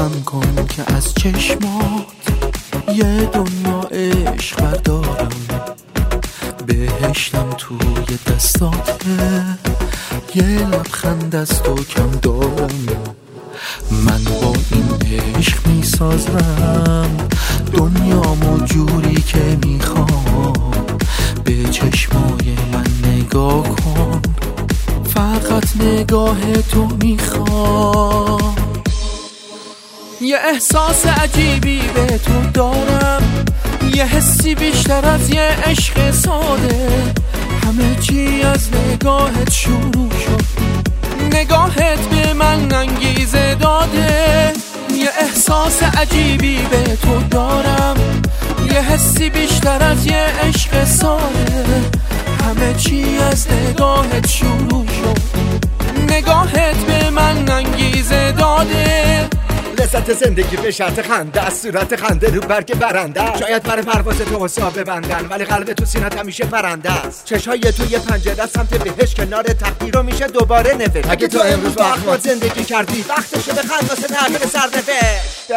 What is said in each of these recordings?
روشن کن که از چشمات یه دنیا عشق بردارم. بهشتم توی دستاته، یه لبخند از تو کم دارم. من با این عشق میسازم دنیامو جوری که میخوام. به چشمای من نگاه کن، فقط نگاه تو میخوام. یه احساس عجیبی به تو دارم، یه حسی بیشتر از یه عشق ساده. همه چی از نگاهت شروع شد، نگاهت به من انگیزه داده. یه احساس عجیبی به تو دارم، یه حسی بیشتر از یه عشق ساده. همه چی از نگاهت شروع شد، نگاهت به من انگیزه داده. لذت زندگی به شرط خنده، از صورت خنده رو برگ برنده. شاید برای پرواز تو حساب ببندن، ولی قلب تو سینت همیشه پرنده است. چشای تو یه پنجره سمت بهش، کنار تقدیر رو میشه دوباره نوشت. اگه تو امروز با اخمات زندگی کردی، وقتشه بخند واسه تغییر سرنوشت.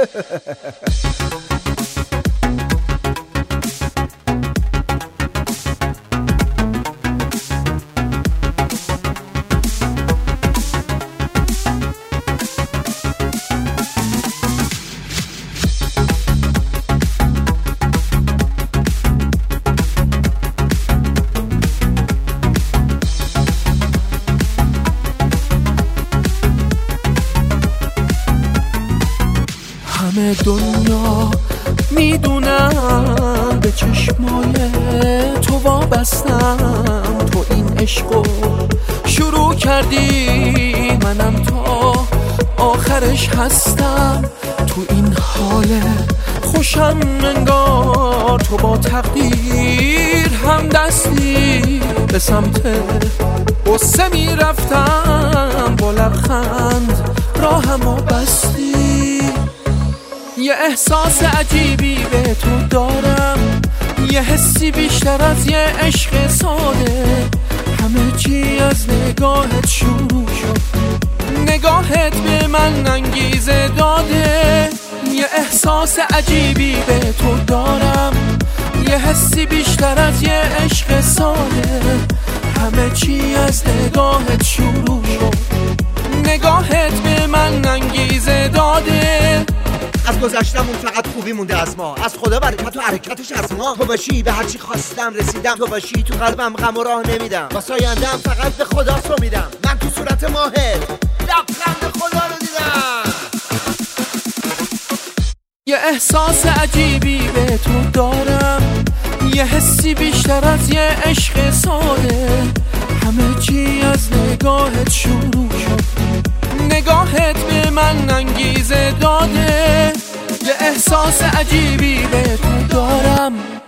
همه دنیا میدونم به چشمای تو وابستم. تو این عشقو شروع کردی، منم تا آخرش هستم. تو این حال خوشم انگار تو با تقدیر هم دستی. به سمت قصه میرفتم، با لبخند راهمو بستی. یه احساس عجیبی به تو دارم، یه حسی بیشتر از یه عشق ساده. همه چی از نگاهت شروع شد، نگاهت به من انگیزه داده. یه احساس عجیبی به تو دارم، یه حسی بیشتر از یه عشق ساده. همه چی از نگاهت شروع شد، نگاهت به من انگیزه داده. از گذشتمون فقط خوبی مونده از ما، از خدا برکت و حرکتش از ما. تو باشی به هرچی خواستم رسیدم، تو باشی تو قلبم غم و راه نمیدم. واسه آینده‌ام فقط به خدا میدم. من تو صورت ماهر لبخند خدا رو دیدم. یه احساس عجیبی به تو دارم، یه حسی بیشتر از یه عشق ساده. همه چی از نگاهت شروع شد، نگاهت به من انگیزه داده. یه احساس عجیبی به تو دارم،